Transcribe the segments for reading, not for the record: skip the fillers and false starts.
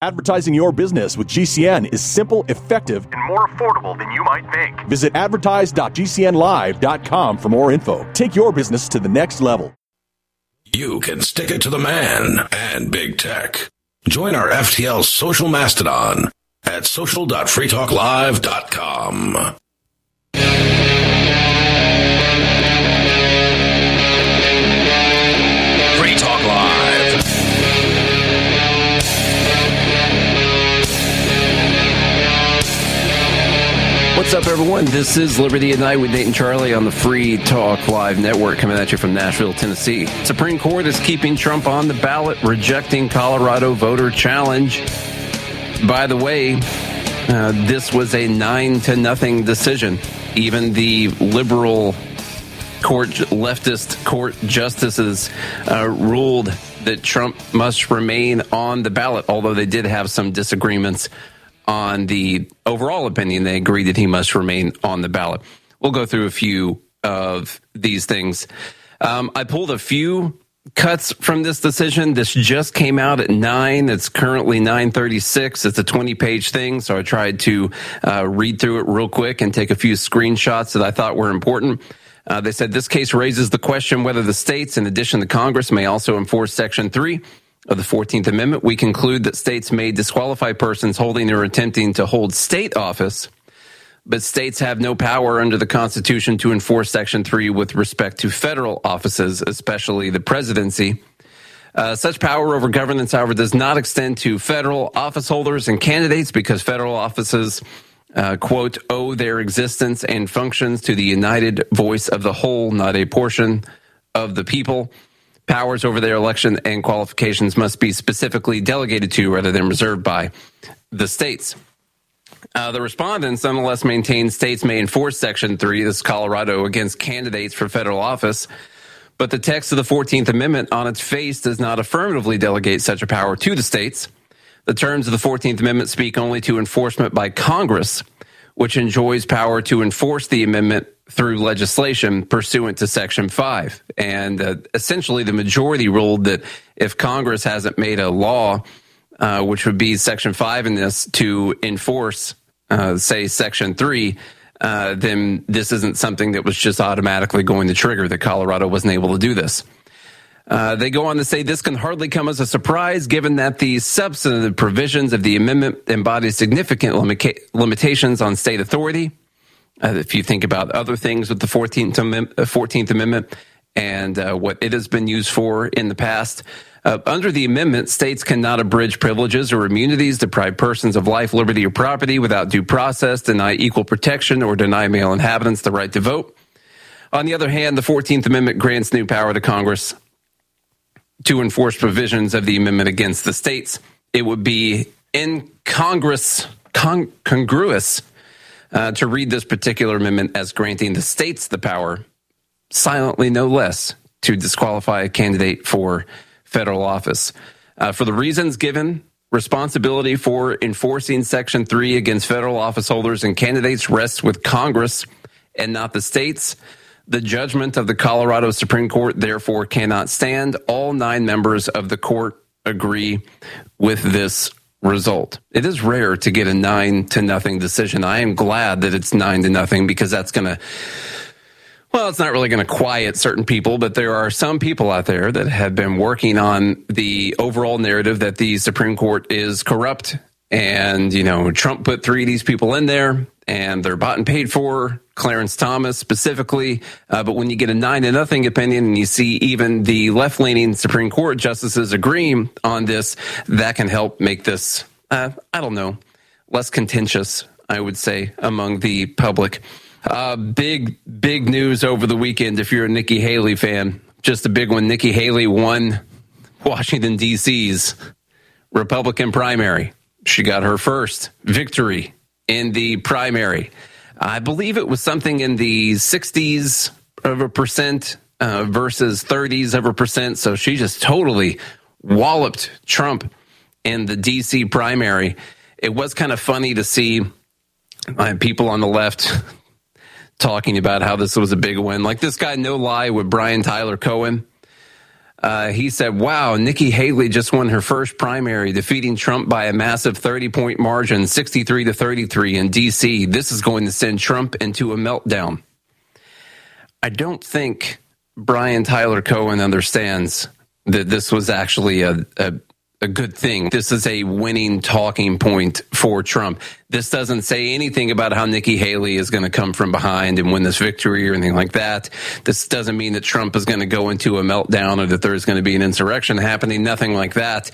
Advertising your business with GCN is simple, effective, and more affordable than you might think. Visit advertise.gcnlive.com for more info. Take your business to the next level. You can stick it to the man and big tech. Join our FTL social mastodon at social.freetalklive.com. Free Talk Live. What's up, everyone? This is Liberty at Night with Nate and Charlie on the Free Talk Live Network, coming at you from Nashville, Tennessee. Supreme Court is keeping Trump on the ballot, rejecting Colorado voter challenge. By the way, this was a 9-0 decision. Even the liberal court, leftist court justices ruled that Trump must remain on the ballot, although they did have some disagreements on the overall opinion. They agreed that he must remain on the ballot. We'll go through a few of these things. I pulled a few cuts from this decision. This just came out at 9. It's currently 9:36. It's a 20-page thing, so I tried to read through it real quick and take a few screenshots that I thought were important. They said this case raises the question whether the states, in addition to Congress, may also enforce Section 3 of the 14th Amendment. We conclude that states may disqualify persons holding or attempting to hold state office, but states have no power under the Constitution to enforce Section 3 with respect to federal offices, especially the presidency. Such power over governance, however, does not extend to federal office holders and candidates because federal offices, quote, owe their existence and functions to the united voice of the whole, not a portion of the people. Powers over their election and qualifications must be specifically delegated to rather than reserved by the states. The respondents nonetheless maintain states may enforce Section 3, this is Colorado, against candidates for federal office, but the text of the 14th Amendment on its face does not affirmatively delegate such a power to the states. The terms of the 14th Amendment speak only to enforcement by Congress, which enjoys power to enforce the amendment through legislation pursuant to Section 5. And essentially, the majority ruled that if Congress hasn't made a law, which would be Section 5 in this, to enforce, say, Section 3, then this isn't something that was just automatically going to trigger that Colorado wasn't able to do this. They go on to say this can hardly come as a surprise, given that the substantive provisions of the amendment embody significant limitations on state authority. If you think about other things with the 14th Amendment and what it has been used for in the past, under the amendment, states cannot abridge privileges or immunities, deprive persons of life, liberty, or property without due process, deny equal protection, or deny male inhabitants the right to vote. On the other hand, the 14th Amendment grants new power to Congress to enforce provisions of the amendment against the states. It would be incongruous to read this particular amendment as granting the states the power, silently no less, to disqualify a candidate for federal office. For the reasons given, responsibility for enforcing Section 3 against federal office holders and candidates rests with Congress and not the states. The judgment of the Colorado Supreme Court, therefore, cannot stand. All 9 members of the court agree with this result. It is rare to get a 9-0 decision. I am glad that it's 9-0 because that's going to, well, it's not really going to quiet certain people, but there are some people out there that have been working on the overall narrative that the Supreme Court is corrupt. And, you know, Trump put 3 of these people in there and they're bought and paid for, Clarence Thomas specifically. But when you get a 9-0 opinion and you see even the left-leaning Supreme Court justices agreeing on this, that can help make this, I don't know, less contentious, I would say, among the public. Big news over the weekend if you're a Nikki Haley fan. Just a big one. Nikki Haley won Washington, D.C.'s Republican primary. She got her first victory in the primary. I believe it was something in the 60s of a percent versus 30s of a percent. So she just totally walloped Trump in the D.C. primary. It was kind of funny to see people on the left talking about how this was a big win. Like this guy, No Lie, with Brian Tyler Cohen. He said, wow, Nikki Haley just won her first primary, defeating Trump by a massive 30-point margin, 63-33 in D.C. This is going to send Trump into a meltdown. I don't think Brian Tyler Cohen understands that this was actually a good thing. This is a winning talking point for Trump. This doesn't say anything about how Nikki Haley is going to come from behind and win this victory or anything like that. This doesn't mean that Trump is going to go into a meltdown or that there's going to be an insurrection happening, nothing like that.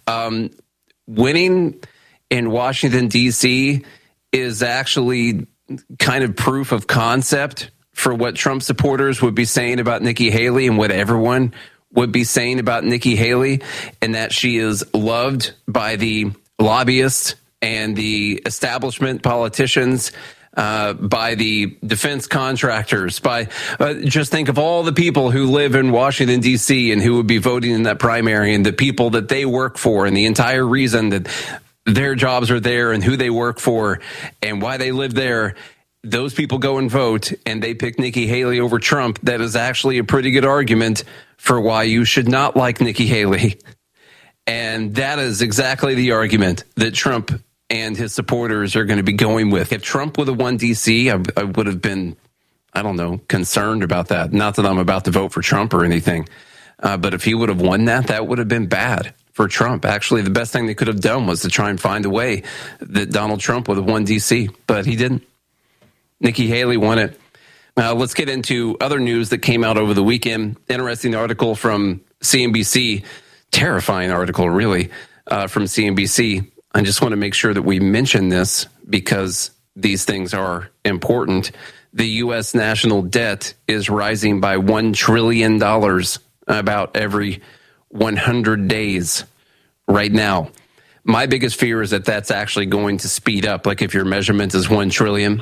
Winning in Washington, D.C. is actually kind of proof of concept for what Trump supporters would be saying about Nikki Haley and what everyone would be saying about Nikki Haley, and that she is loved by the lobbyists and the establishment politicians, by the defense contractors, by just think of all the people who live in Washington, D.C. and who would be voting in that primary and the people that they work for and the entire reason that their jobs are there and who they work for and why they live there. Those people go and vote and they pick Nikki Haley over Trump. That is actually a pretty good argument for why you should not like Nikki Haley. And that is exactly the argument that Trump and his supporters are going to be going with. If Trump would have won D.C., I would have been, concerned about that. Not that I'm about to vote for Trump or anything. But if he would have won that would have been bad for Trump. Actually, the best thing they could have done was to try and find a way that Donald Trump would have won D.C., but he didn't. Nikki Haley won it. Let's get into other news that came out over the weekend. Interesting article from CNBC. Terrifying article, really, from CNBC. I just want to make sure that we mention this because these things are important. The U.S. national debt is rising by $1 trillion about every 100 days right now. My biggest fear is that that's actually going to speed up. Like if your measurement is 1 trillion,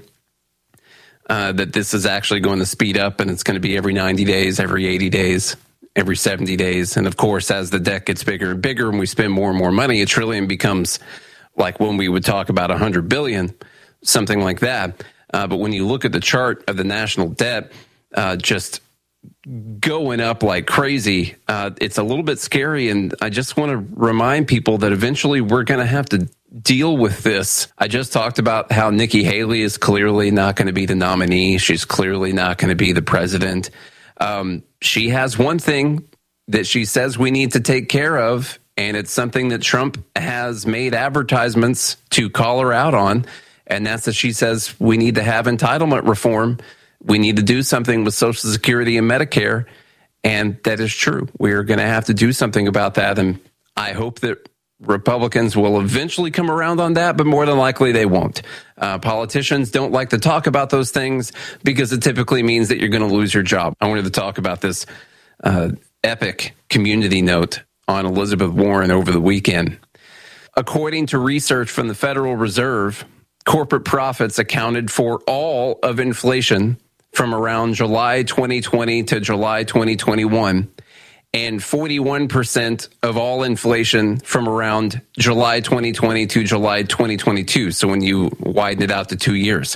that this is actually going to speed up and it's going to be every 90 days, every 80 days, every 70 days. And of course, as the debt gets bigger and bigger and we spend more and more money, $1 trillion becomes like when we would talk about 100 billion, something like that. But when you look at the chart of the national debt, just going up like crazy, it's a little bit scary. And I just want to remind people that eventually we're going to have to deal with this. I just talked about how Nikki Haley is clearly not going to be the nominee. She's clearly not going to be the president. She has one thing that she says we need to take care of, and it's something that Trump has made advertisements to call her out on, and that's that she says we need to have entitlement reform. We need to do something with Social Security and Medicare, and that is true. We're going to have to do something about that, and I hope that Republicans will eventually come around on that, but more than likely they won't. Politicians don't like to talk about those things because it typically means that you're going to lose your job. I wanted to talk about this epic community note on Elizabeth Warren over the weekend. According to research from the Federal Reserve, corporate profits accounted for all of inflation from around July 2020 to July 2021. And 41% of all inflation from around July 2020 to July 2022. So when you widen it out to 2 years,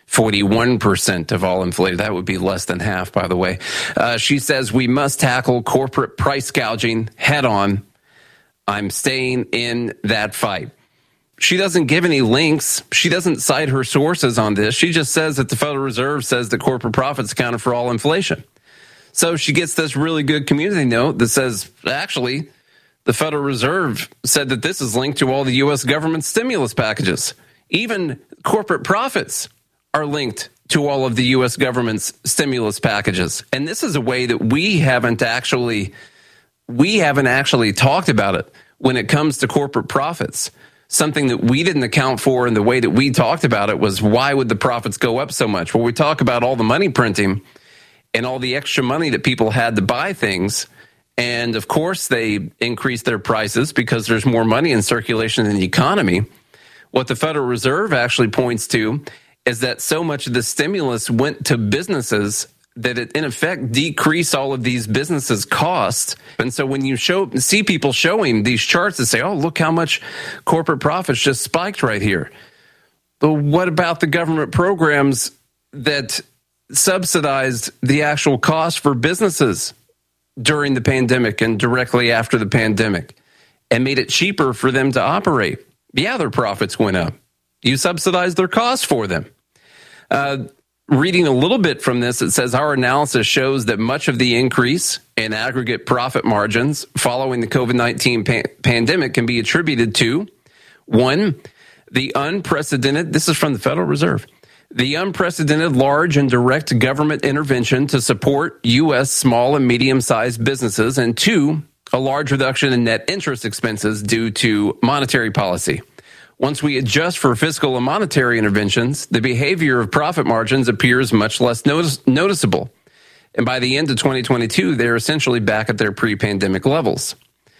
41% of all inflation. That would be less than half, by the way. She says we must tackle corporate price gouging head on. I'm staying in that fight. She doesn't give any links. She doesn't cite her sources on this. She just says that the Federal Reserve says that corporate profits accounted for all inflation. So she gets this really good community note that says, actually, the Federal Reserve said that this is linked to all the U.S. government stimulus packages. Even corporate profits are linked to all of the U.S. government's stimulus packages. And this is a way that we haven't actually talked about it when it comes to corporate profits. Something that we didn't account for in the way that we talked about it was why would the profits go up so much? Well, we talk about all the money printing and all the extra money that people had to buy things. And of course, they increased their prices because there's more money in circulation in the economy. What the Federal Reserve actually points to is that so much of the stimulus went to businesses that it, in effect, decreased all of these businesses' costs. And so when you see people showing these charts that say, oh, look how much corporate profits just spiked right here. But what about the government programs that subsidized the actual cost for businesses? during the pandemic and directly after the pandemic and made it cheaper for them to operate. Yeah, their profits went up. You subsidized their costs for them. Reading a little bit from this, it says our analysis shows that much of the increase in aggregate profit margins following the COVID-19 pandemic can be attributed to, one, the unprecedented, this is from the Federal Reserve, the unprecedented large and direct government intervention to support U.S. small and medium-sized businesses, and two, a large reduction in net interest expenses due to monetary policy. Once we adjust for fiscal and monetary interventions, the behavior of profit margins appears much less noticeable. And by the end of 2022, they're essentially back at their pre-pandemic levels.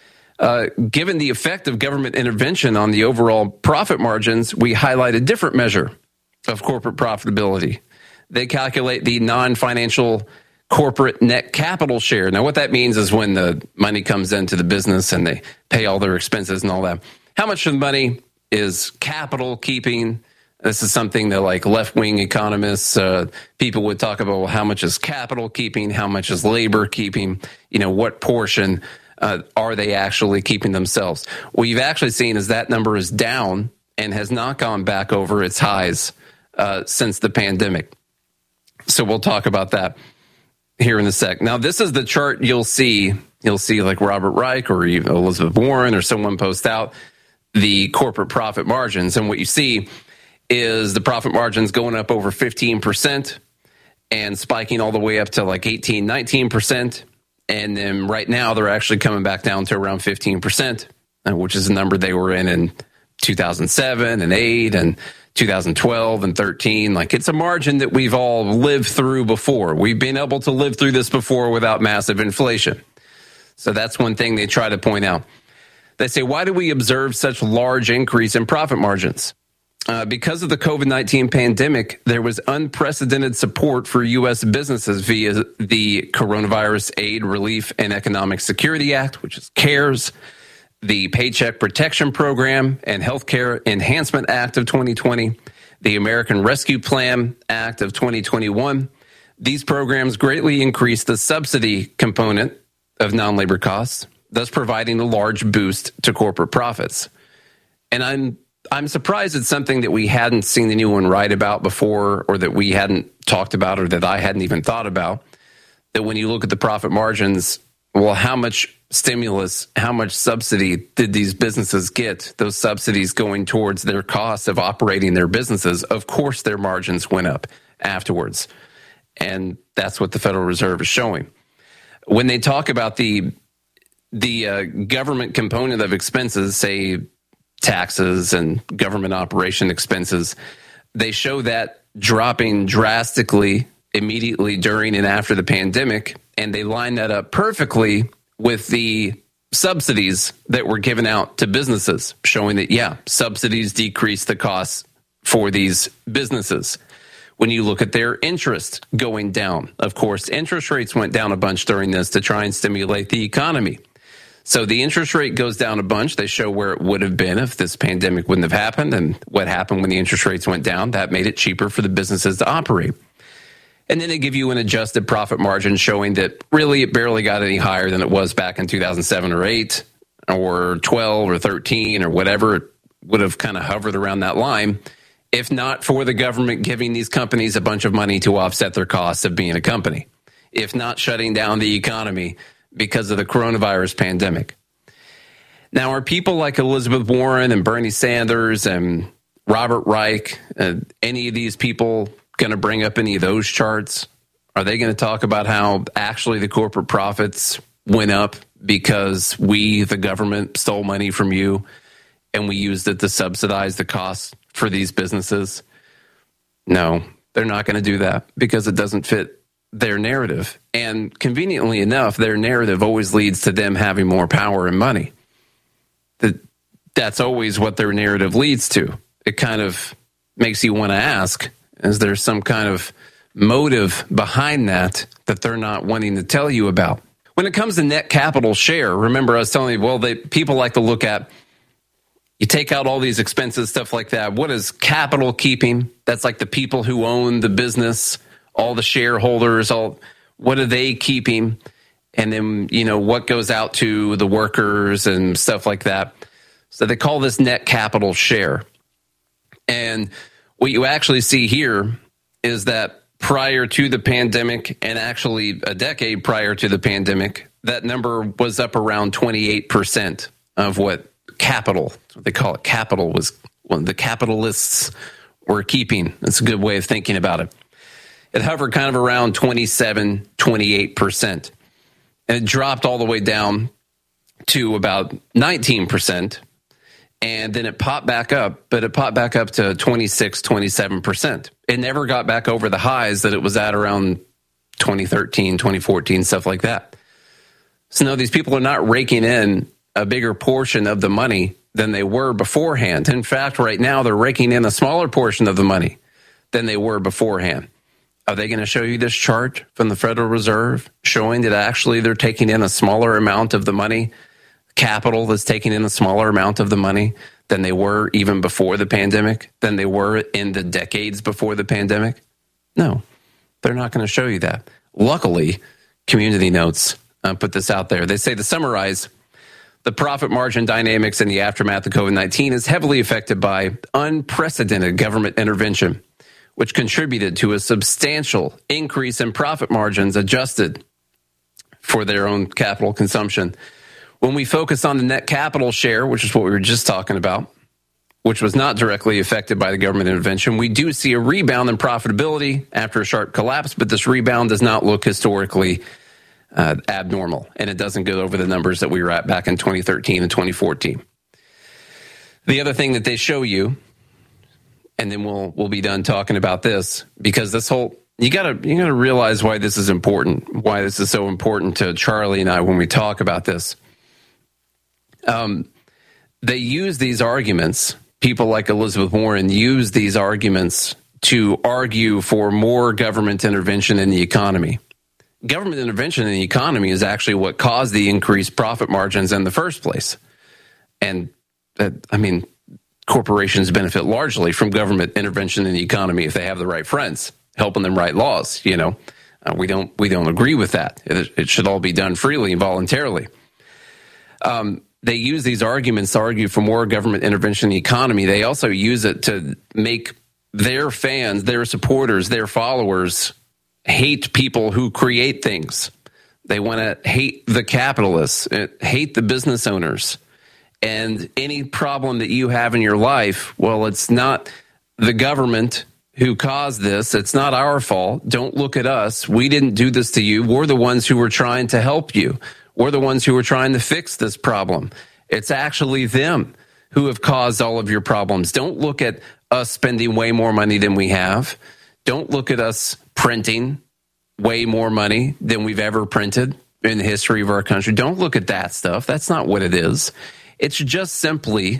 Given the effect of government intervention on the overall profit margins, we highlight a different measure of corporate profitability. They calculate the non-financial corporate net capital share. Now, what that means is when the money comes into the business and they pay all their expenses and all that, how much of the money is capital keeping? This is something that like left-wing economists, people would talk about, well, how much is capital keeping? How much is labor keeping? You know, what portion are they actually keeping themselves? What you've actually seen is that number is down and has not gone back over its highs since the pandemic. So we'll talk about that here in a sec. Now, this is the chart you'll see like Robert Reich or even Elizabeth Warren or someone post out the corporate profit margins. And what you see is the profit margins going up over 15% and spiking all the way up to like 18, 19%. And then right now they're actually coming back down to around 15%, which is a number they were in 2007 and 8 and 2012 and 13. Like, it's a margin that we've all lived through before. We've been able to live through this before without massive inflation. So that's one thing they try to point out. They say, why do we observe such large increase in profit margins? Because of the COVID-19 pandemic, there was unprecedented support for U.S. businesses via the Coronavirus Aid, Relief, and Economic Security Act, which is CARES, the Paycheck Protection Program and Healthcare Enhancement Act of 2020, the American Rescue Plan Act of 2021. These programs greatly increased the subsidy component of non-labor costs, thus providing a large boost to corporate profits. And I'm surprised it's something that we hadn't seen anyone write about before, or that we hadn't talked about, or that I hadn't even thought about, that when you look at the profit margins, well, how much stimulus, how much subsidy did these businesses get? Those subsidies going towards their costs of operating their businesses. Of course, their margins went up afterwards. And that's what the Federal Reserve is showing. When they talk about the government component of expenses, say taxes and government operation expenses, they show that dropping drastically immediately during and after the pandemic, and they line that up perfectly with the subsidies that were given out to businesses, showing that, yeah, subsidies decrease the costs for these businesses. When you look at their interest going down, of course, interest rates went down a bunch during this to try and stimulate the economy. So the interest rate goes down a bunch. They show where it would have been if this pandemic wouldn't have happened, and what happened when the interest rates went down. That made it cheaper for the businesses to operate. And then they give you an adjusted profit margin showing that really it barely got any higher than it was back in 2007 or 8 or 12 or 13 or whatever. It would have kind of hovered around that line if not for the government giving these companies a bunch of money to offset their costs of being a company, if not shutting down the economy because of the coronavirus pandemic. Now, are people like Elizabeth Warren and Bernie Sanders and Robert Reich, any of these people going to bring up any of those charts? Are they going to talk about how actually the corporate profits went up because we, the government, stole money from you and we used it to subsidize the costs for these businesses? No, they're not going to do that because it doesn't fit their narrative. And conveniently enough, their narrative always leads to them having more power and money. That's always what their narrative leads to. It kind of makes you want to ask, is there some kind of motive behind that they're not wanting to tell you about? When it comes to net capital share, remember I was telling you, people like to look at, you take out all these expenses, stuff like that. What is capital keeping? That's like the people who own the business, all the shareholders, what are they keeping? and then, what goes out to the workers and stuff like that. So they call this net capital share. And what you actually see here is that prior to the pandemic, and actually a decade prior to the pandemic, that number was up around 28% of what capital, what they call it, capital, was what the capitalists were keeping. That's a good way of thinking about it. It hovered kind of around 27, 28%. And it dropped all the way down to about 19%. And then it popped back up, but it popped back up to 26, 27%. It never got back over the highs that it was at around 2013, 2014, stuff like that. So no, these people are not raking in a bigger portion of the money than they were beforehand. In fact, right now, they're raking in a smaller portion of the money than they were beforehand. Are they going to show you this chart from the Federal Reserve showing that actually they're taking in a smaller amount of the money? Capital is taking in a smaller amount of the money than they were even before the pandemic, than they were in the decades before the pandemic? No, they're not going to show you that. Luckily, Community Notes put this out there. They say, to summarize, the profit margin dynamics in the aftermath of COVID-19 is heavily affected by unprecedented government intervention, which contributed to a substantial increase in profit margins adjusted for their own capital consumption. When we focus on the net capital share, which is what we were just talking about, which was not directly affected by the government intervention, we do see a rebound in profitability after a sharp collapse, but this rebound does not look historically abnormal, and it doesn't go over the numbers that we were at back in 2013 and 2014. The other thing that they show you, and then we'll be done talking about this, because this whole you gotta realize why this is important, why this is so important to Charlie and I when we talk about this. They use these arguments. People like Elizabeth Warren use these arguments to argue for more government intervention in the economy. Government intervention in the economy is actually what caused the increased profit margins in the first place. And corporations benefit largely from government intervention in the economy if they have the right friends helping them write laws. We don't agree with that. It should all be done freely and voluntarily. They use these arguments to argue for more government intervention in the economy. They also use it to make their fans, their supporters, their followers hate people who create things. They want to hate the capitalists, hate the business owners. And any problem that you have in your life, well, it's not the government who caused this. It's not our fault. Don't look at us. We didn't do this to you. We're the ones who were trying to help you. We're the ones who were trying to fix this problem. It's actually them who have caused all of your problems. Don't look at us spending way more money than we have. Don't look at us printing way more money than we've ever printed in the history of our country. Don't look at that stuff. That's not what it is. It's just simply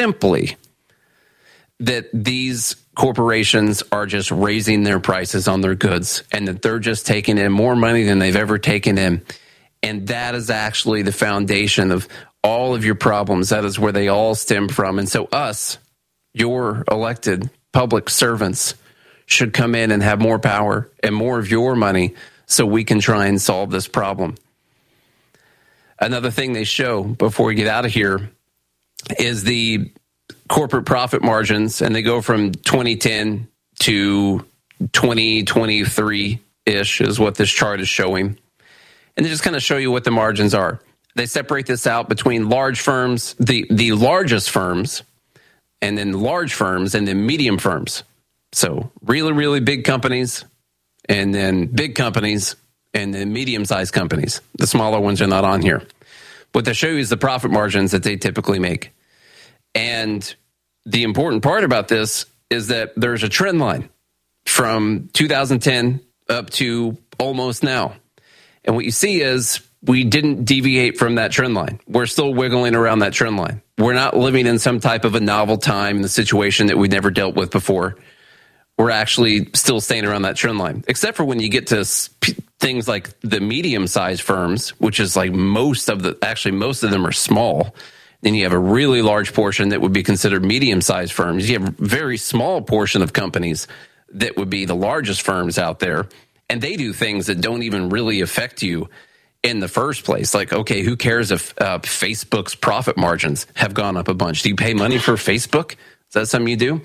that these corporations are just raising their prices on their goods, and that they're just taking in more money than they've ever taken in. And that is actually the foundation of all of your problems. That is where they all stem from. And so us, your elected public servants, should come in and have more power and more of your money so we can try and solve this problem. Another thing they show before we get out of here is the corporate profit margins, and they go from 2010 to 2023-ish is what this chart is showing. And they just kind of show you what the margins are. They separate this out between large firms, the largest firms, and then large firms, and then medium firms. So really, really big companies, and then big companies, and then medium-sized companies. The smaller ones are not on here. What they show you is the profit margins that they typically make. And the important part about this is that there's a trend line from 2010 up to almost now. And what you see is we didn't deviate from that trend line. We're still wiggling around that trend line. We're not living in some type of a novel time in the situation that we never dealt with before. We're actually still staying around that trend line, except for when you get to things like the medium-sized firms, which is like most of them are small. Then you have a really large portion that would be considered medium-sized firms. You have a very small portion of companies that would be the largest firms out there. And they do things that don't even really affect you in the first place. Like, okay, who cares if Facebook's profit margins have gone up a bunch? Do you pay money for Facebook? Is that something you do?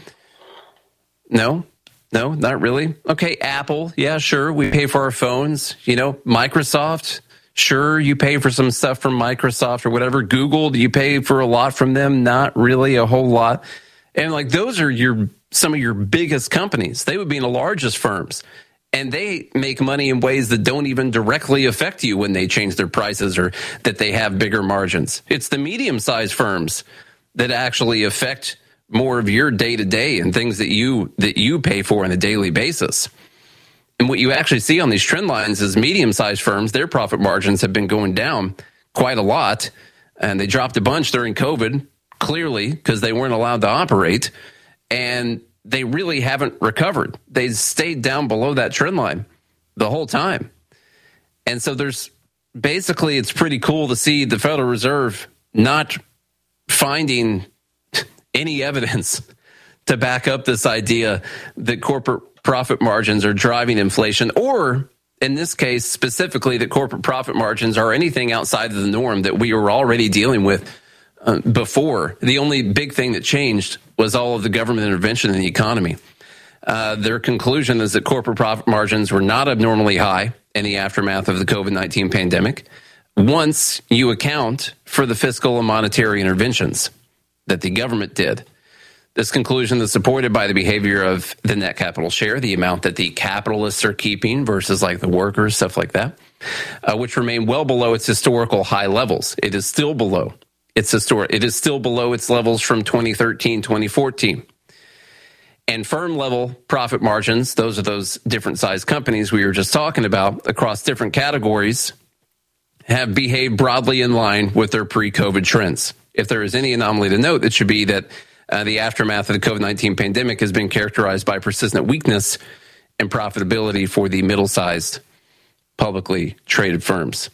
No, not really. Okay, Apple, yeah, sure, we pay for our phones. Microsoft, sure, you pay for some stuff from Microsoft or whatever. Google, do you pay for a lot from them? Not really a whole lot. And like, those are some of your biggest companies. They would be in the largest firms. And they make money in ways that don't even directly affect you when they change their prices or that they have bigger margins. It's the medium-sized firms that actually affect more of your day-to-day and things that you pay for on a daily basis. And what you actually see on these trend lines is medium-sized firms, their profit margins have been going down quite a lot. And they dropped a bunch during COVID, clearly, because they weren't allowed to operate. And they really haven't recovered. They stayed down below that trend line the whole time. And so it's pretty cool to see the Federal Reserve not finding any evidence to back up this idea that corporate profit margins are driving inflation, or in this case specifically that corporate profit margins are anything outside of the norm that we were already dealing with before. The only big thing that changed was all of the government intervention in the economy. Their conclusion is that corporate profit margins were not abnormally high in the aftermath of the COVID-19 pandemic once you account for the fiscal and monetary interventions that the government did. This conclusion is supported by the behavior of the net capital share, the amount that the capitalists are keeping versus like the workers, stuff like that, which remain well below its historical high levels. It is still below. It is still below its levels from 2013, 2014. And firm level profit margins, those are those different size companies we were just talking about across different categories, have behaved broadly in line with their pre-COVID trends. If there is any anomaly to note, it should be that the aftermath of the COVID-19 pandemic has been characterized by persistent weakness in profitability for the middle-sized publicly traded firms.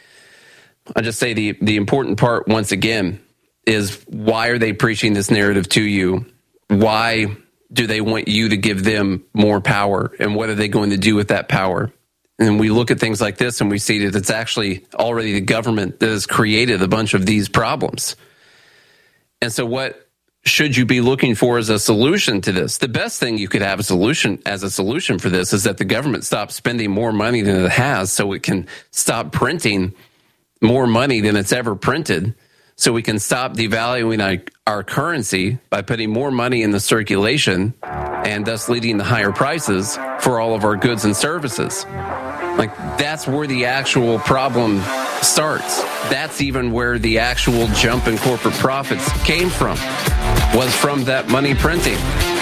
I'll just say the important part, once again, is why are they preaching this narrative to you? Why do they want you to give them more power? And what are they going to do with that power? And we look at things like this and we see that it's actually already the government that has created a bunch of these problems. And so what should you be looking for as a solution to this? The best thing you could have as a solution for this is that the government stops spending more money than it has so it can stop printing more money than it's ever printed, so we can stop devaluing our currency by putting more money in the circulation and thus leading to higher prices for all of our goods and services. Like, that's where the actual problem starts. That's even where the actual jump in corporate profits came from, was from that money printing.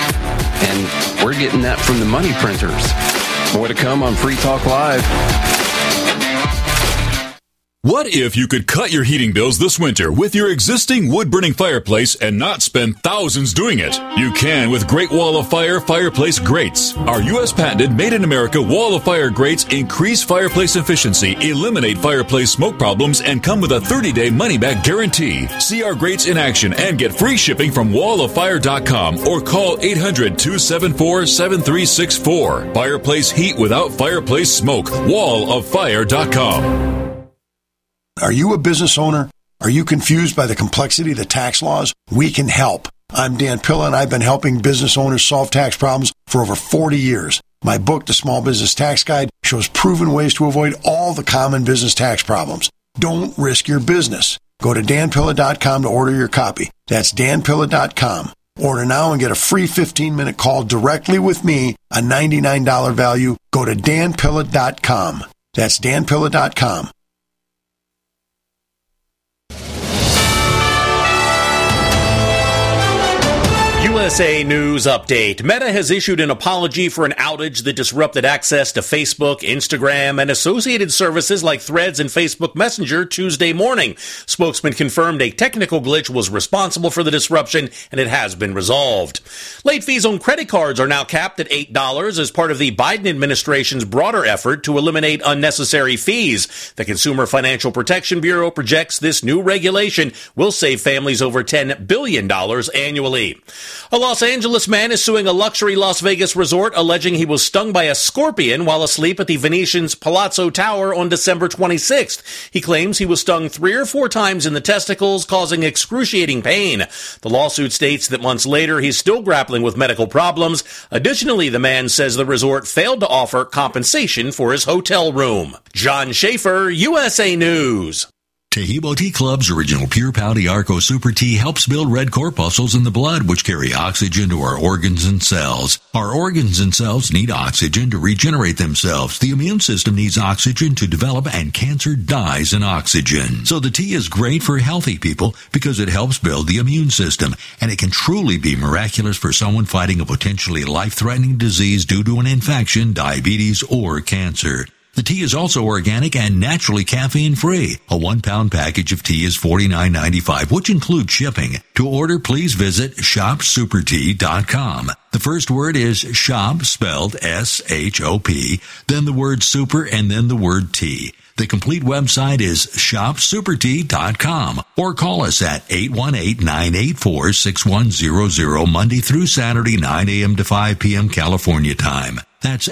And we're getting that from the money printers. More to come on Free Talk Live. What if you could cut your heating bills this winter with your existing wood-burning fireplace and not spend thousands doing it? You can with Great Wall of Fire fireplace grates. Our U.S. patented made-in-America Wall of Fire grates increase fireplace efficiency, eliminate fireplace smoke problems, and come with a 30-day money-back guarantee. See our grates in action and get free shipping from walloffire.com or call 800-274-7364. Fireplace heat without fireplace smoke. walloffire.com. Are you a business owner? Are you confused by the complexity of the tax laws? We can help. I'm Dan Pilla, and I've been helping business owners solve tax problems for over 40 years. My book, The Small Business Tax Guide, shows proven ways to avoid all the common business tax problems. Don't risk your business. Go to danpilla.com to order your copy. That's danpilla.com. Order now and get a free 15-minute call directly with me, a $99 value. Go to danpilla.com. That's danpilla.com. USA News Update. Meta has issued an apology for an outage that disrupted access to Facebook, Instagram, and associated services like Threads and Facebook Messenger Tuesday morning. Spokesman confirmed a technical glitch was responsible for the disruption, and it has been resolved. Late fees on credit cards are now capped at $8 as part of the Biden administration's broader effort to eliminate unnecessary fees. The Consumer Financial Protection Bureau projects this new regulation will save families over $10 billion annually. A Los Angeles man is suing a luxury Las Vegas resort alleging he was stung by a scorpion while asleep at the Venetian's Palazzo Tower on December 26th. He claims he was stung 3 or 4 times in the testicles, causing excruciating pain. The lawsuit states that months later he's still grappling with medical problems. Additionally, the man says the resort failed to offer compensation for his hotel room. John Schaefer, USA News. Tahibo Tea Club's original Pure Pouty Arco Super Tea helps build red corpuscles in the blood, which carry oxygen to our organs and cells. Our organs and cells need oxygen to regenerate themselves. The immune system needs oxygen to develop, and cancer dies in oxygen. So the tea is great for healthy people because it helps build the immune system, and it can truly be miraculous for someone fighting a potentially life-threatening disease due to an infection, diabetes, or cancer. The tea is also organic and naturally caffeine-free. A 1-pound package of tea is $49.95, which includes shipping. To order, please visit shopsupertea.com. The first word is shop, spelled S-H-O-P, then the word super, and then the word tea. The complete website is shopsupertea.com, or call us at 818-984-6100 Monday through Saturday, 9 a.m. to 5 p.m. California time. That's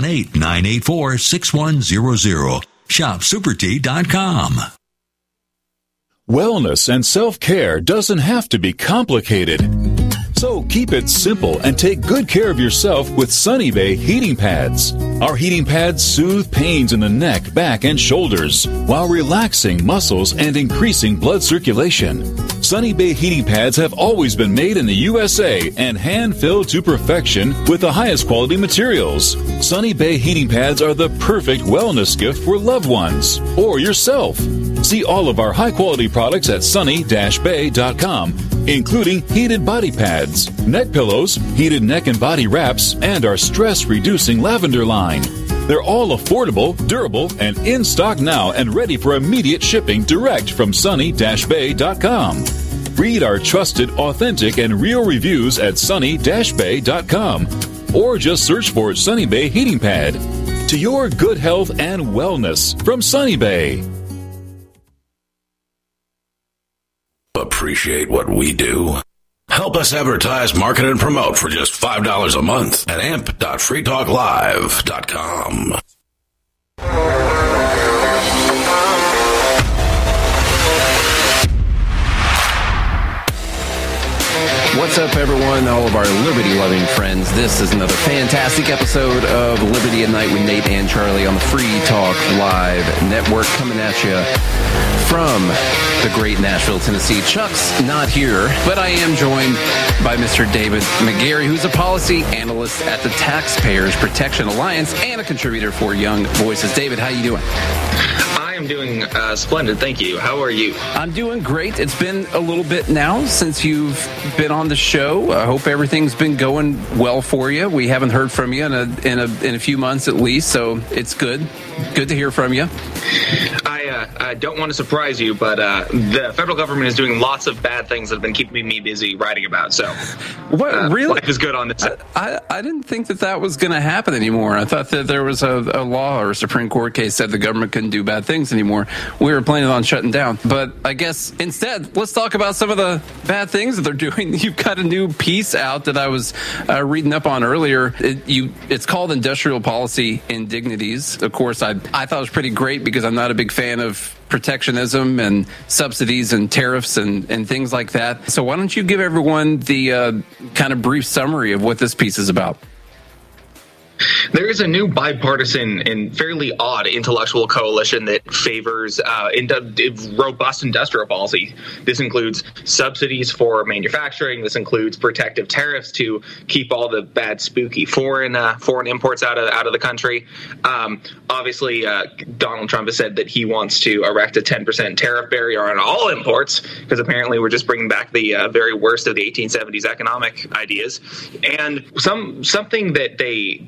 818-984-6100. ShopSuperTea.com. Wellness and self-care doesn't have to be complicated. So keep it simple and take good care of yourself with Sunny Bay heating pads. Our heating pads soothe pains in the neck, back, and shoulders while relaxing muscles and increasing blood circulation. Sunny Bay heating pads have always been made in the USA and hand-filled to perfection with the highest quality materials. Sunny Bay heating pads are the perfect wellness gift for loved ones or yourself. See all of our high-quality products at sunny-bay.com, including heated body pads, neck pillows, heated neck and body wraps, and our stress-reducing lavender line. They're all affordable, durable, and in stock now and ready for immediate shipping direct from sunny-bay.com. Read our trusted, authentic, and real reviews at sunny-bay.com, or just search for Sunny Bay Heating Pad. To your good health and wellness from Sunny Bay. Appreciate what we do? Help us advertise, market, and promote for just $5 a month at amp.freetalklive.com. What's up, everyone, all of our liberty-loving friends? This is another fantastic episode of Liberty at Night with Nate and Charlie on the Free Talk Live Network, coming at you from the great Nashville, Tennessee. Chuck's not here, but I am joined by Mr. David McGarry, who's a policy analyst at the Taxpayers Protection Alliance and a contributor for Young Voices. David, how you doing? I am doing splendid, thank you. How are you? I'm doing great. It's been a little bit now since you've been on the show. I hope everything's been going well for you. We haven't heard from you in a few months at least, so it's good. Good to hear from you. I don't want to surprise you, but the federal government is doing lots of bad things that have been keeping me busy writing about. So, what really? Life is good on this. I didn't think that was going to happen anymore. I thought that there was a law or a Supreme Court case said the government couldn't do bad things anymore. We were planning on shutting down, but I guess instead, let's talk about some of the bad things that they're doing. You've got a new piece out that I was reading up on earlier. It's called Industrial Policy Indignities. Of course, I thought it was pretty great because I'm not a big fan of protectionism and subsidies and tariffs and things like that. So why don't you give everyone the kind of brief summary of what this piece is about? There is a new bipartisan and fairly odd intellectual coalition that favors robust industrial policy. This includes subsidies for manufacturing. This includes protective tariffs to keep all the bad, spooky foreign imports out of the country. Obviously, Donald Trump has said that he wants to erect a 10% tariff barrier on all imports because apparently we're just bringing back the very worst of the 1870s economic ideas. And something that they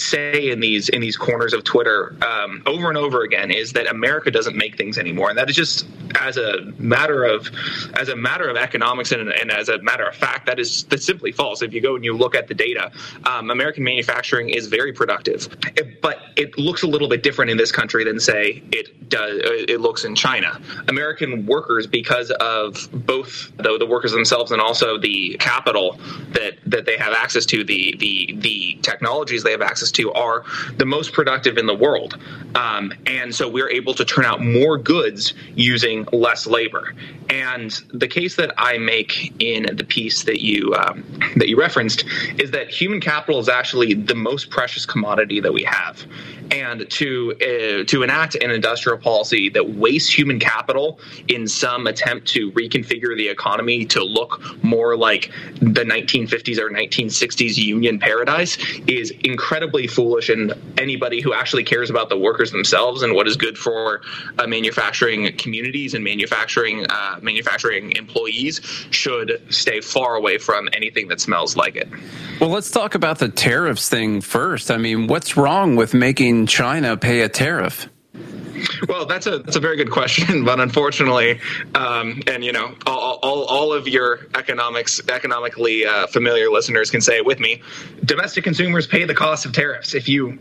say in these corners of Twitter over and over again is that America doesn't make things anymore, and that is just as a matter of economics and as a matter of fact, that's simply false. If you go and you look at the data, American manufacturing is very productive, but it looks a little bit different in this country than say it looks in China. American workers, because of both the workers themselves and also the capital that they have access to, the technologies they have access to, are the most productive in the world, and so we're able to turn out more goods using less labor. And the case that I make in the piece that you referenced is that human capital is actually the most precious commodity that we have. And to enact an industrial policy that wastes human capital in some attempt to reconfigure the economy to look more like the 1950s or 1960s union paradise is incredibly foolish, and anybody who actually cares about the workers themselves and what is good for manufacturing communities and manufacturing employees should stay far away from anything that smells like it. Well, let's talk about the tariffs thing first. I mean, what's wrong with making China pay a tariff? Well, that's a very good question, but unfortunately, and all of your economically familiar listeners can say it with me, domestic consumers pay the cost of tariffs. If you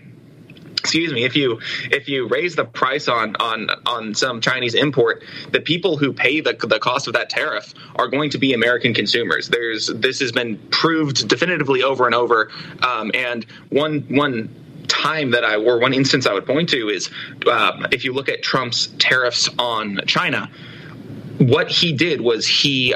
if you raise the price on some Chinese import, the people who pay the cost of that tariff are going to be American consumers. This has been proved definitively over and over, and one instance I would point to is if you look at Trump's tariffs on China, what he did was he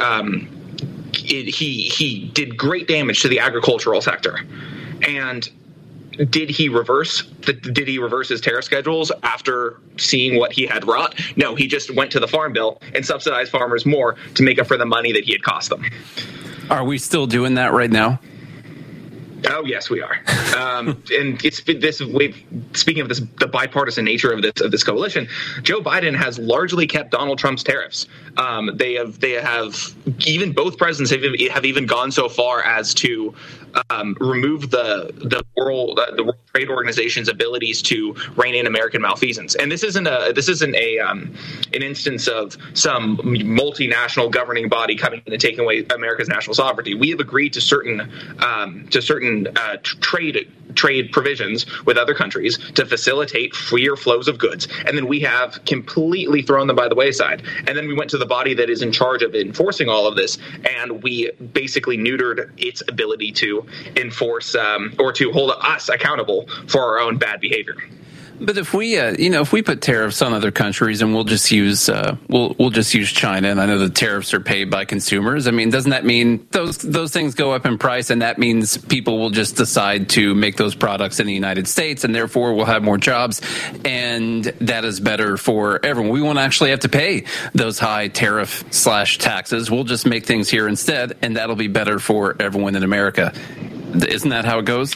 did great damage to the agricultural sector. And did he reverse his tariff schedules after seeing what he had wrought? No, he just went to the Farm Bill and subsidized farmers more to make up for the money that he had cost them. Are we still doing that right now? Oh, yes, we are. And it's this way. Speaking of the bipartisan nature of this coalition, Joe Biden has largely kept Donald Trump's tariffs. They have even both presidents have even gone so far as to remove the World Trade Organization's abilities to rein in American malfeasance. And this isn't an instance of some multinational governing body coming in and taking away America's national sovereignty. We have agreed to certain trade provisions with other countries to facilitate freer flows of goods, and then we have completely thrown them by the wayside. And then we went to the body that is in charge of enforcing all of this, and we basically neutered its ability to enforce or to hold us accountable for our own bad behavior. But if we, if we put tariffs on other countries and we'll just use China, and I know the tariffs are paid by consumers. I mean, doesn't that mean those things go up in price, and that means people will just decide to make those products in the United States, and therefore we'll have more jobs, and that is better for everyone. We won't actually have to pay those high tariff/taxes. We'll just make things here instead, and that'll be better for everyone in America. Isn't that how it goes?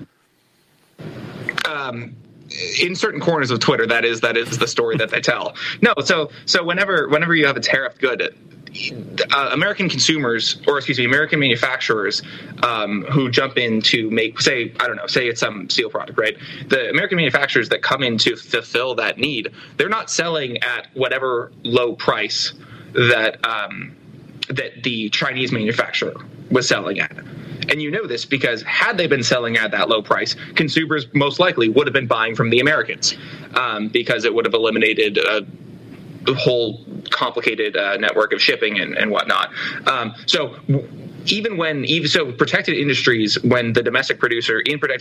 In certain corners of Twitter, that is the story that they tell. No, so whenever you have a tariff good, American consumers, or American manufacturers who jump in to make, say it's some steel product, right? The American manufacturers that come in to fulfill that need, they're not selling at whatever low price that the Chinese manufacturer was selling at. And you know this because had they been selling at that low price, consumers most likely would have been buying from the Americans because it would have eliminated a whole complicated network of shipping and whatnot. So protected industries, when the domestic producers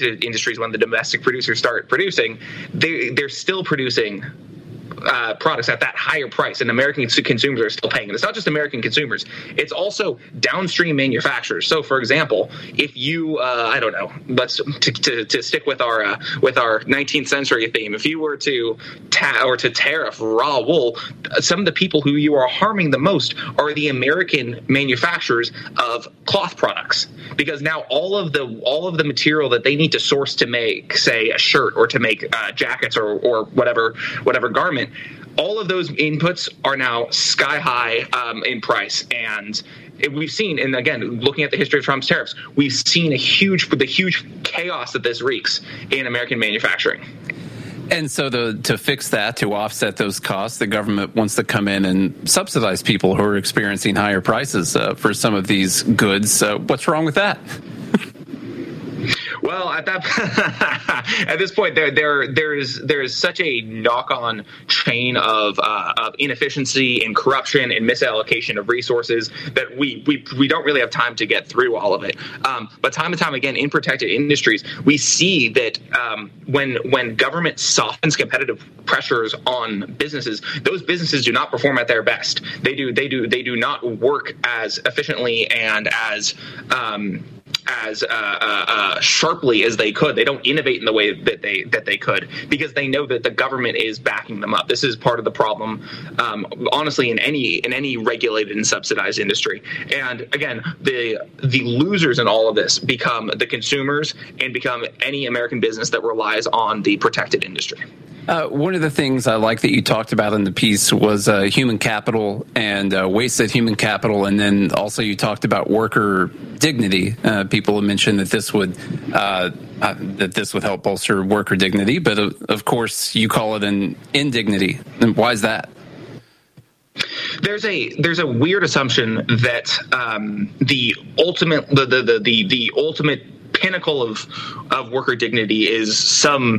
start producing, they're still producing products at that higher price, and American consumers are still paying. And it's not just American consumers; it's also downstream manufacturers. So, for example, if you, let's to stick with our 19th century theme, if you were to tariff raw wool, some of the people who you are harming the most are the American manufacturers of cloth products, because now all of the material that they need to source to make, say, a shirt or to make jackets or whatever garment, all of those inputs are now sky high in price, and we've seen, and again, looking at the history of Trump's tariffs, we've seen the huge chaos that this wreaks in American manufacturing. And so to fix that, to offset those costs, the government wants to come in and subsidize people who are experiencing higher prices for some of these goods. What's wrong with that? Well, at this point, there is such a knock-on chain of inefficiency and corruption and misallocation of resources that we don't really have time to get through all of it. But time and time again, in protected industries, we see that when government softens competitive pressures on businesses, those businesses do not perform at their best. They do not work as efficiently and as sharply as they could. They don't innovate in the way that they could, because they know that the government is backing them up. This is part of the problem, honestly, in any regulated and subsidized industry. And again, the losers in all of this become the consumers and become any American business that relies on the protected industry. One of the things I like that you talked about in the piece was human capital and wasted human capital, and then also you talked about worker dignity. People have mentioned that this would help bolster worker dignity, but of course you call it an indignity. And why is that? There's a weird assumption that the ultimate pinnacle of worker dignity is some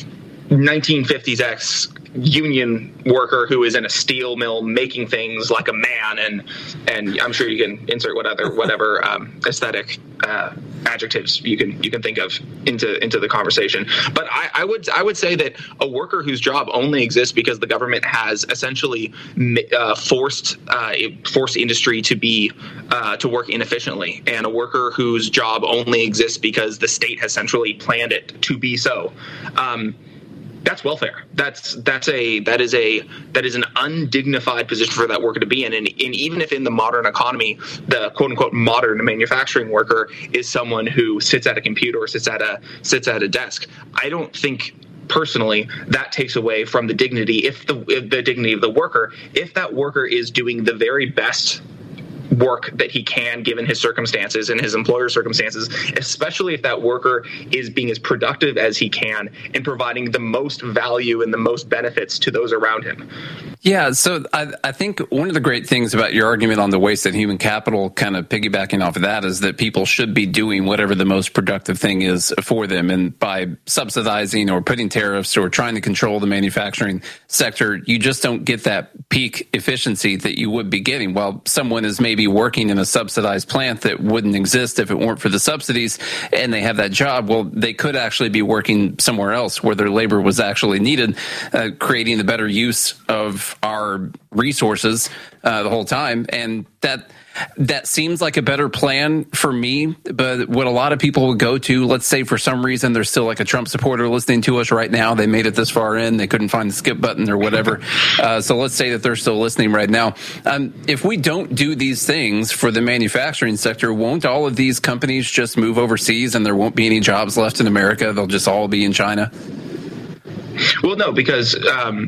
1950s ex-union worker who is in a steel mill making things like a man, and I'm sure you can insert whatever aesthetic adjectives you can think of into the conversation. But I would say that a worker whose job only exists because the government has essentially forced industry to work inefficiently, and a worker whose job only exists because the state has centrally planned it to be so. That's welfare. That is an undignified position for that worker to be in. And even if in the modern economy, the quote unquote modern manufacturing worker is someone who sits at a computer or sits at a desk, I don't think personally that takes away from the dignity, if the dignity of the worker, if that worker is doing the very best work that he can given his circumstances and his employer's circumstances, especially if that worker is being as productive as he can and providing the most value and the most benefits to those around him. Yeah, so I think one of the great things about your argument on the wasted human capital, kind of piggybacking off of that, is that people should be doing whatever the most productive thing is for them. And by subsidizing or putting tariffs or trying to control the manufacturing sector, you just don't get that peak efficiency that you would be getting. While someone is maybe working in a subsidized plant that wouldn't exist if it weren't for the subsidies, and they have that job, well, they could actually be working somewhere else where their labor was actually needed, creating the better use of our resources the whole time. And that seems like a better plan for me. But what a lot of people would go to, let's say for some reason there's still like a Trump supporter listening to us right now, they made it this far in, they couldn't find the skip button or whatever. So let's say that they're still listening right now. If we don't do these things for the manufacturing sector, won't all of these companies just move overseas and there won't be any jobs left in America? They'll just all be in China? Well, no, because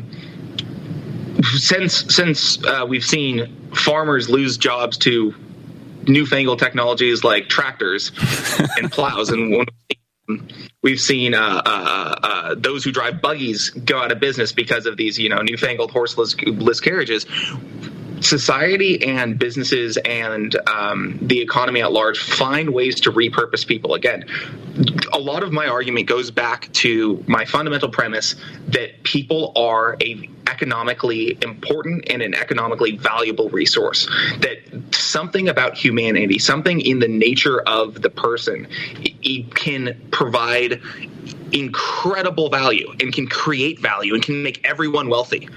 since we've seen farmers lose jobs to newfangled technologies like tractors and plows, and we've seen those who drive buggies go out of business because of these, newfangled horseless carriages. Society and businesses and the economy at large find ways to repurpose people. Again, a lot of my argument goes back to my fundamental premise that people are a economically important and an economically valuable resource, that something about humanity, something in the nature of the person, it can provide incredible value and can create value and can make everyone wealthy,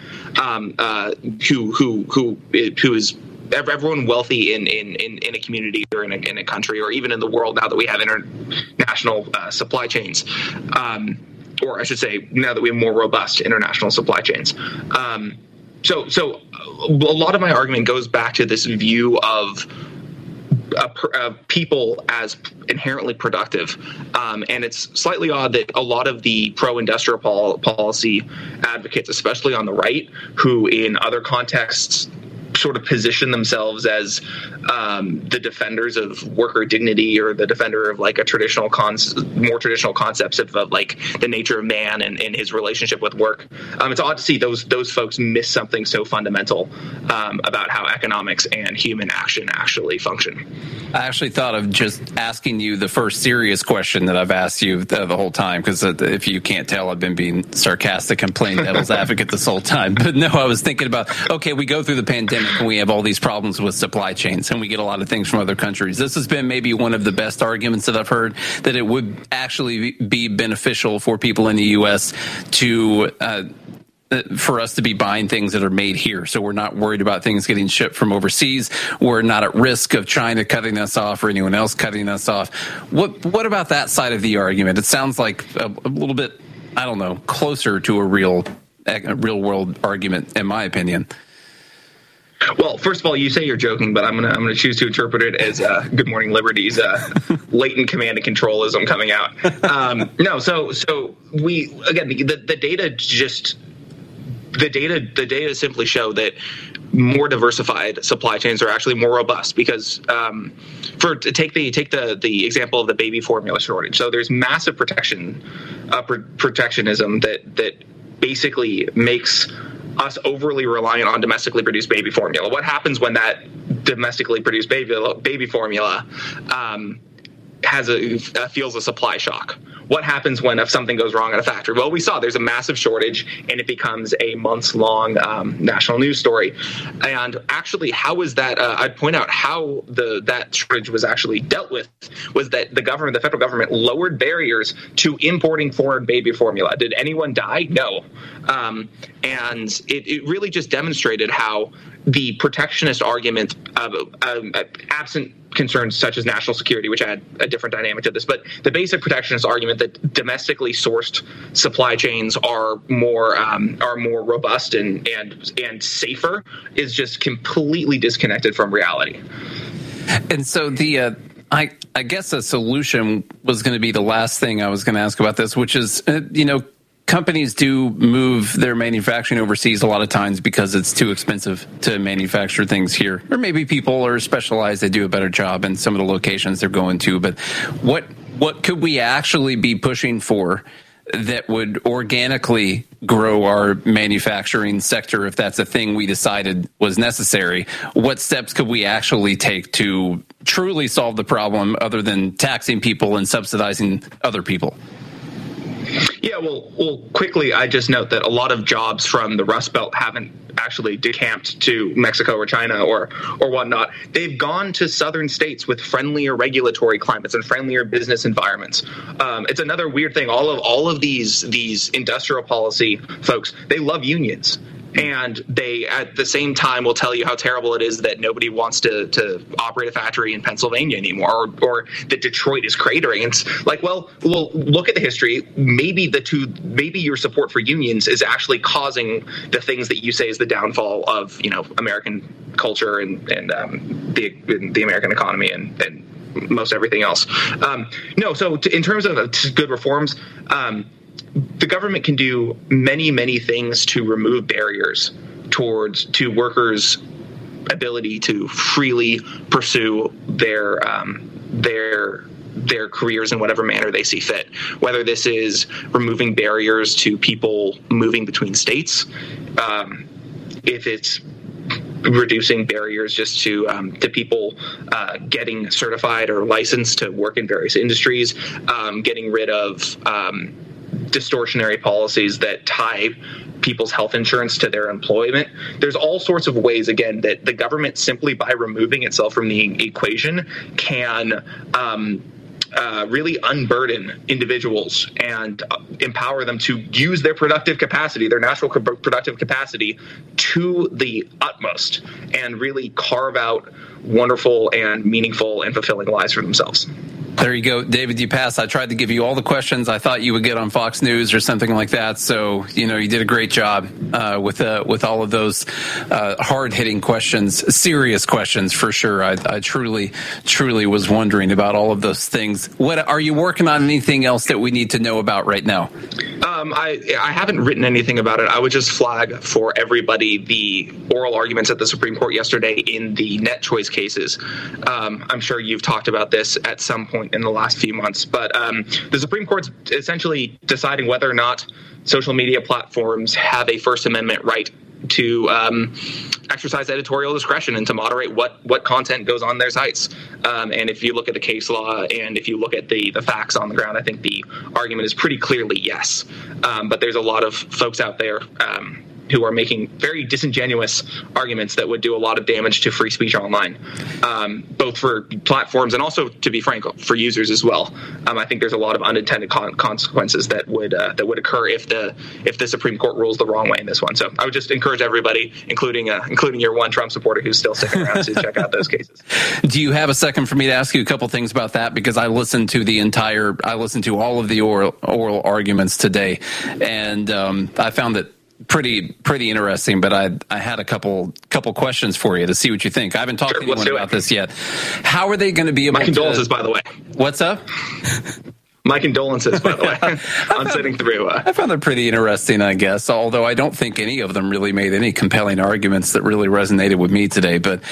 who is everyone wealthy in a community or in a country or even in the world now that we have international supply chains, or I should say now that we have more robust international supply chains. So a lot of my argument goes back to this view of people as inherently productive, and it's slightly odd that a lot of the pro-industrial policy advocates, especially on the right, who in other contexts sort of position themselves as the defenders of worker dignity, or the defender of like a more traditional concepts of like the nature of man and his relationship with work. It's odd to see those folks miss something so fundamental about how economics and human action actually function. I actually thought of just asking you the first serious question that I've asked you the whole time, because if you can't tell, I've been being sarcastic and playing devil's advocate this whole time. But no, I was thinking about, okay, we go through the pandemic and we have all these problems with supply chains, and we get a lot of things from other countries. This has been maybe one of the best arguments that I've heard, that it would actually be beneficial for people in the U.S. for us to be buying things that are made here. So we're not worried about things getting shipped from overseas. We're not at risk of China cutting us off or anyone else cutting us off. What about that side of the argument? It sounds like a little bit, I don't know, closer to a real world argument, in my opinion. Well, first of all, you say you're joking, but I'm gonna choose to interpret it as Good Morning Liberty's latent command and controlism coming out. No, so we, again, the data simply show that more diversified supply chains are actually more robust, because take the example of the baby formula shortage. So there's massive protectionism that basically makes us overly reliant on domestically produced baby formula. What happens when that domestically produced baby formula feels a supply shock? What happens if something goes wrong at a factory? Well, we saw there's a massive shortage, and it becomes a months-long national news story. And actually, how is that? I'd point out how that shortage was actually dealt with was that the federal government, lowered barriers to importing foreign baby formula. Did anyone die? No. And it really just demonstrated how the protectionist argument, absent concerns such as national security, which add a different dynamic to this, but the basic protectionist argument that domestically sourced supply chains are more robust and safer is just completely disconnected from reality. And so I guess a solution was going to be the last thing I was going to ask about this, which is, companies do move their manufacturing overseas a lot of times because it's too expensive to manufacture things here. Or maybe people are specialized, they do a better job in some of the locations they're going to. But what could we actually be pushing for that would organically grow our manufacturing sector if that's a thing we decided was necessary? What steps could we actually take to truly solve the problem other than taxing people and subsidizing other people? Yeah, well, quickly, I just note that a lot of jobs from the Rust Belt haven't actually decamped to Mexico or China or whatnot. They've gone to southern states with friendlier regulatory climates and friendlier business environments. It's another weird thing. All of these industrial policy folks, they love unions. And they, at the same time, will tell you how terrible it is that nobody wants to operate a factory in Pennsylvania anymore, or that Detroit is cratering. It's like, well, look at the history. Maybe your support for unions is actually causing the things that you say is the downfall of American culture and the American economy and most everything else. So in terms of good reforms. The government can do many, many things to remove barriers to workers' ability to freely pursue their careers in whatever manner they see fit. Whether this is removing barriers to people moving between states, if it's reducing barriers just to people getting certified or licensed to work in various industries, getting rid of distortionary policies that tie people's health insurance to their employment. There's all sorts of ways, again, that the government, simply by removing itself from the equation, can really unburden individuals and empower them to use their productive capacity, their natural productive capacity, to the utmost, and really carve out wonderful and meaningful and fulfilling lives for themselves. There you go, David DePass. I tried to give you all the questions I thought you would get on Fox News or something like that. So, you did a great job with all of those hard-hitting questions, serious questions for sure. I truly was wondering about all of those things. What are you working on? Anything else that we need to know about right now? I haven't written anything about it. I would just flag for everybody the oral arguments at the Supreme Court yesterday in the net choice cases. I'm sure you've talked about this at some point in the last few months, but the Supreme Court's essentially deciding whether or not social media platforms have a First Amendment right to exercise editorial discretion and to moderate what content goes on their sites. And if you look at the case law and if you look at the facts on the ground, I think the argument is pretty clearly yes. But there's a lot of folks out there who are making very disingenuous arguments that would do a lot of damage to free speech online, both for platforms and also, to be frank, for users as well. I think there's a lot of unintended consequences that would occur if the Supreme Court rules the wrong way in this one. So I would just encourage everybody, including your one Trump supporter who's still sticking around, to check out those cases. Do you have a second for me to ask you a couple things about that? Because I listened to all of the oral arguments today, and I found it pretty interesting, but I had a couple questions for you to see what you think. I haven't talked to anyone about this yet. How are they going to be able to... My condolences, by the way. What's up? My condolences, by the way, on sitting through. I found it pretty interesting, I guess, although I don't think any of them really made any compelling arguments that really resonated with me today. But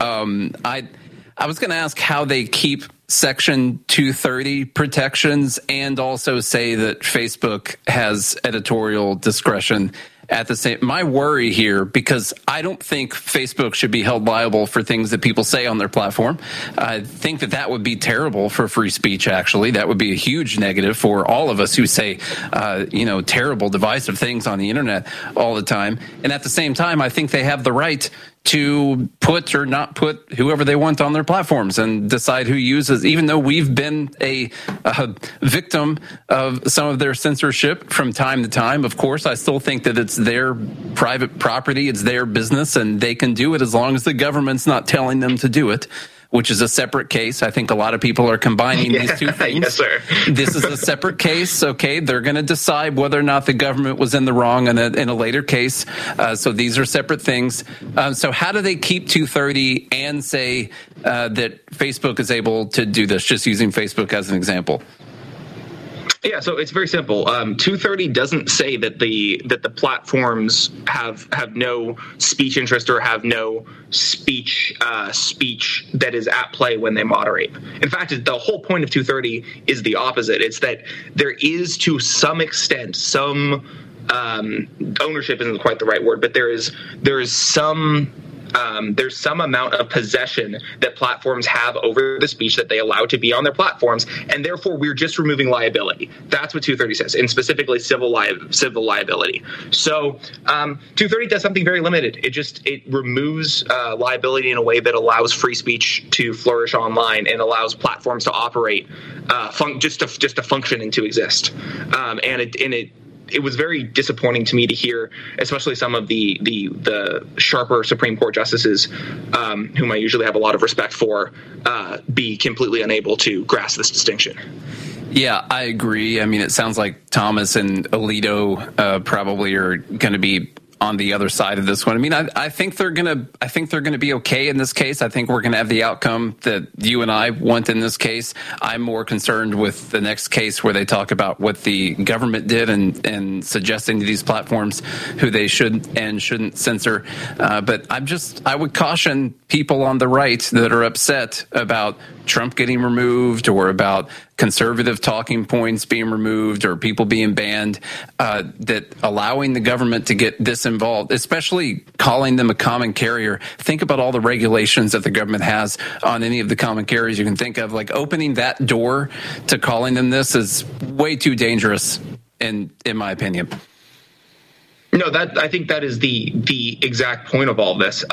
I was going to ask how they keep Section 230 protections and also say that Facebook has editorial discretion at the same. My worry here, because I don't think Facebook should be held liable for things that people say on their platform. I think that would be terrible for free speech, actually. That would be a huge negative for all of us who say, terrible, divisive things on the internet all the time. And at the same time, I think they have the right to put or not put whoever they want on their platforms and decide who uses, even though we've been a victim of some of their censorship from time to time. Of course, I still think that it's their private property, it's their business, and they can do it as long as the government's not telling them to do it, which is a separate case. I think a lot of people are combining these two things. Yes, sir. This is a separate case. Okay, they're going to decide whether or not the government was in the wrong in a later case. So these are separate things. So how do they keep 230 and say that Facebook is able to do this, just using Facebook as an example? Yeah, so it's very simple. 230 doesn't say that the platforms have no speech interest or have no speech that is at play when they moderate. In fact, the whole point of 230 is the opposite. It's that there is, to some extent, some ownership isn't quite the right word, but there's some amount of possession that platforms have over the speech that they allow to be on their platforms, and therefore we're just removing liability. That's what 230 says, and specifically civil liability. So 230 does something very limited. It removes liability in a way that allows free speech to flourish online and allows platforms to operate, just to function and to exist. It was very disappointing to me to hear, especially some of the sharper Supreme Court justices, whom I usually have a lot of respect for, be completely unable to grasp this distinction. Yeah, I agree. I mean, it sounds like Thomas and Alito probably are going to be on the other side of this one. I mean, I think they're gonna be okay in this case. I think we're gonna have the outcome that you and I want in this case. I'm more concerned with the next case where they talk about what the government did and suggesting to these platforms who they should and shouldn't censor. But I would caution people on the right that are upset about Trump getting removed or about conservative talking points being removed or people being banned, that allowing the government to get this involved, especially calling them a common carrier. Think about all the regulations that the government has on any of the common carriers you can think of. Like, opening that door to calling them this is way too dangerous, in my opinion. No, I think that is the exact point of all this.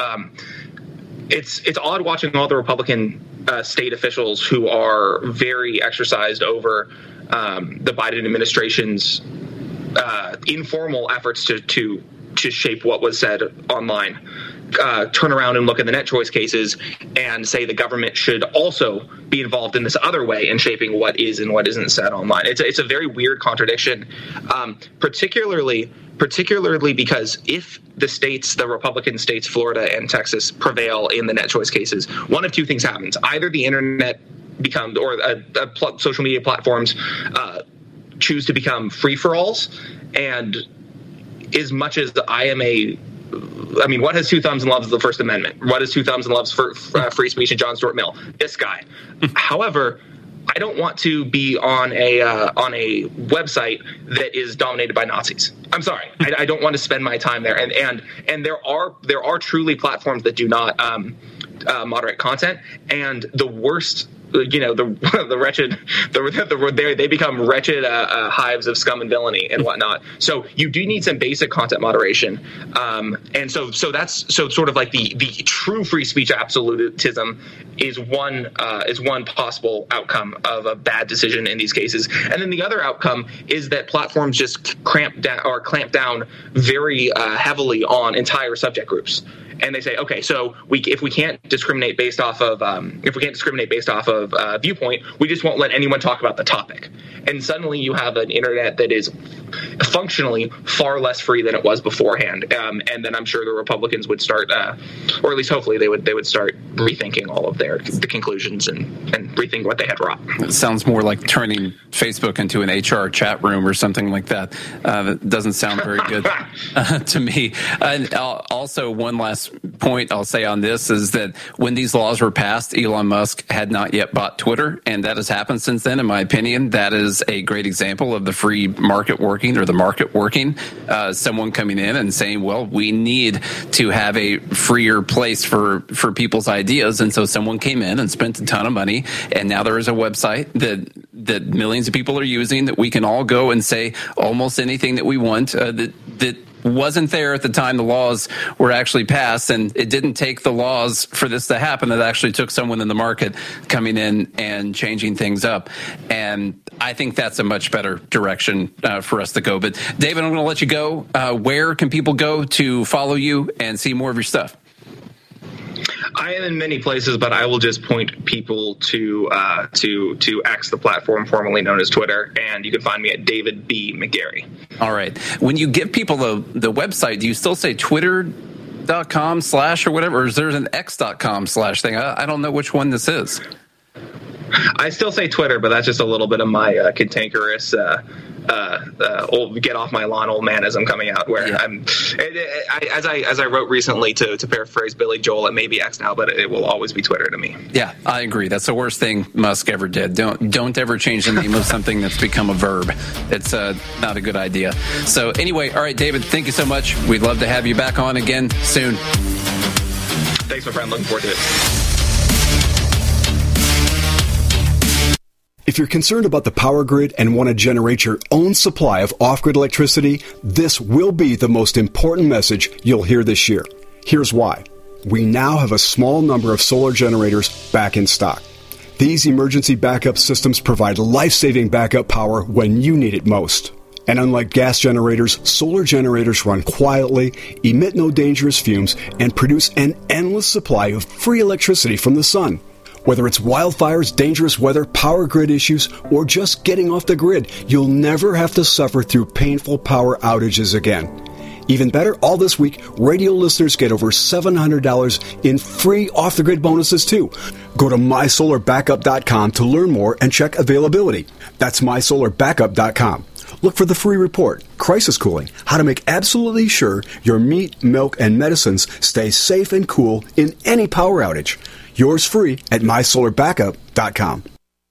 It's odd watching all the Republican state officials who are very exercised over the Biden administration's informal efforts to shape what was said online. Turn around and look at the net choice cases and say the government should also be involved in this other way in shaping what is and what isn't said online. It's a very weird contradiction, particularly because if the Republican states, Florida and Texas, prevail in the net choice cases, one of two things happens. Either the internet becomes, or social media platforms choose to become free-for-alls. And as much as what has two thumbs and loves the First Amendment? What has two thumbs and loves free speech and John Stuart Mill? This guy. However, I don't want to be on a website that is dominated by Nazis. I'm sorry. I don't want to spend my time there. And there are truly platforms that do not moderate content. And the worst, the wretched, they become wretched hives of scum and villainy and whatnot. So you do need some basic content moderation. And so that's sort of like the true free speech absolutism is one possible outcome of a bad decision in these cases. And then the other outcome is that platforms just clamp down very heavily on entire subject groups. And they say, okay, so if we can't discriminate based off of viewpoint, we just won't let anyone talk about the topic. And suddenly you have an internet that is functionally far less free than it was beforehand. And then I'm sure the Republicans would start, or at least hopefully they would start rethinking all of the conclusions and rethink what they had wrought. It sounds more like turning Facebook into an HR chat room or something like that. That doesn't sound very good to me. And also, one last point I'll say on this is that when these laws were passed, Elon Musk had not yet bought Twitter, and that has happened since then. In my opinion, that is a great example of the free market working, or the market working. Someone coming in and saying, well, we need to have a freer place for people's ideas. And so someone came in and spent a ton of money, and now there is a website that millions of people are using, that we can all go and say almost anything that we want, that wasn't there at the time the laws were actually passed. And it didn't take the laws for this to happen. It actually took someone in the market coming in and changing things up. And I think that's a much better direction for us to go. But David, I'm going to let you go. Where can people go to follow you and see more of your stuff? I am in many places, but I will just point people to X, the platform formerly known as Twitter, and you can find me at David B. McGarry. All right. When you give people the website, do you still say twitter.com/ or whatever, or is there an x.com/ thing? I don't know which one this is. I still say Twitter, but that's just a little bit of my cantankerous old get off my lawn old manism coming out, where as I wrote recently to paraphrase Billy Joel, it may be X now, but it will always be Twitter to me. Yeah, I agree. That's the worst thing Musk ever did. Don't ever change the name of something that's become a verb. It's not a good idea. So anyway, all right, David, thank you so much. We'd love to have you back on again soon. Thanks, my friend. Looking forward to it. If you're concerned about the power grid and want to generate your own supply of off-grid electricity, this will be the most important message you'll hear this year. Here's why. We now have a small number of solar generators back in stock. These emergency backup systems provide life-saving backup power when you need it most. And unlike gas generators, solar generators run quietly, emit no dangerous fumes, and produce an endless supply of free electricity from the sun. Whether it's wildfires, dangerous weather, power grid issues, or just getting off the grid, you'll never have to suffer through painful power outages again. Even better, all this week, radio listeners get over $700 in free off-the-grid bonuses, too. Go to MySolarBackup.com to learn more and check availability. That's MySolarBackup.com. Look for the free report, Crisis Cooling, how to make absolutely sure your meat, milk, and medicines stay safe and cool in any power outage. Yours free at MySolarBackup.com.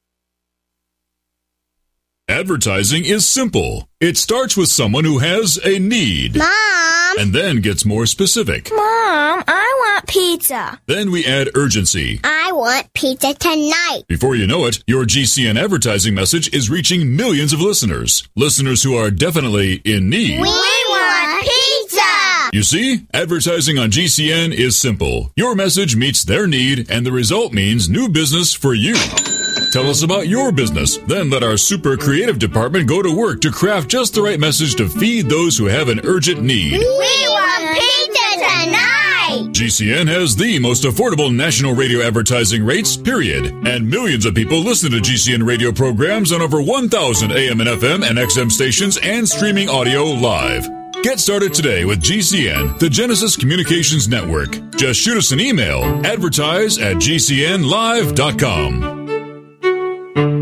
Advertising is simple. It starts with someone who has a need. Mom! And then gets more specific. Mom, I want pizza. Then we add urgency. I want pizza tonight. Before you know it, your GCN advertising message is reaching millions of listeners. Listeners who are definitely in need. We want pizza! You see, advertising on GCN is simple. Your message meets their need, and the result means new business for you. Tell us about your business. Then let our super creative department go to work to craft just the right message to feed those who have an urgent need. We want pizza tonight! GCN has the most affordable national radio advertising rates, period. And millions of people listen to GCN radio programs on over 1,000 AM and FM and XM stations and streaming audio live. Get started today with GCN, the Genesis Communications Network. Just shoot us an email, advertise@gcnlive.com.